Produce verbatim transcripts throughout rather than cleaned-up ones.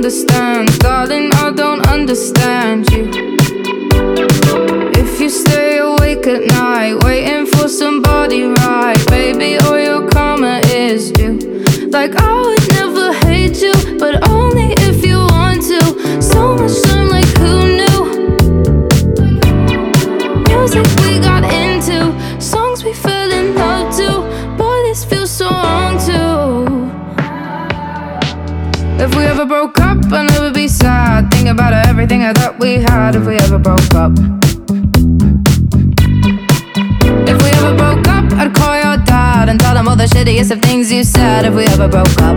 understands. Darling, I don't understand you. If you stay awake at night, waiting for somebody right, baby, all your karma is due. Like I would never hate you, but only if you want to. So much time, like who knew? Music we got into, songs we fell in love to. Boy, this feels so wrong too. If we ever broke up, I'd never be sad. Think about everything I thought we had. If we ever broke up, if we ever broke up, I'd call your dad and tell him all the shittiest of things you said. If we ever broke up,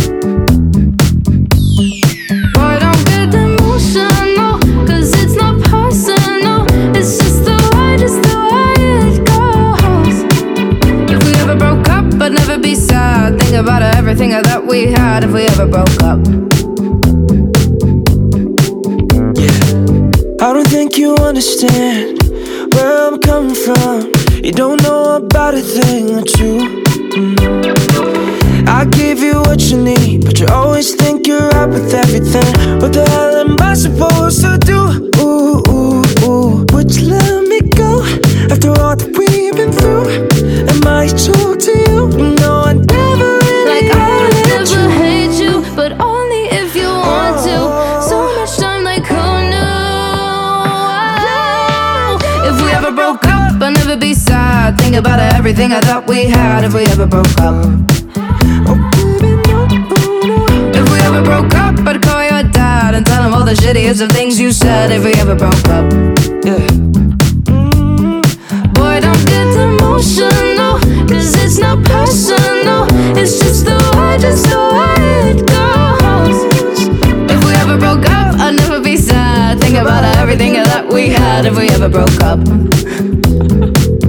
boy, don't get emotional, cause it's not personal. It's just the way, just the way it goes. If we ever broke up, I'd never be sad. Think about everything I thought we had. If we ever broke up, I don't think you understand where I'm coming from. You don't know about a thing or two. mm. I give you what you need, but you always think you're right with everything. What the hell am I supposed to do? Ooh, ooh, ooh. Would you let me go after all that we've been through? Am I true to you? No, I never really like I would hate never you. hate you, but only if you want to. So much time, like who knew? If we ever broke up, I'd never be sad. Think about everything I thought we had. If we ever broke up, Oh, baby, no, no, no. if we ever broke up, I'd call your dad and tell him all the shittiest of things you said. If we ever broke up, Yeah. boy, don't get emotional, cause it's not personal. It's just the way, just the way it goes. If we ever broke up, I'd never be sad. Think about everything that we had. If we ever broke up,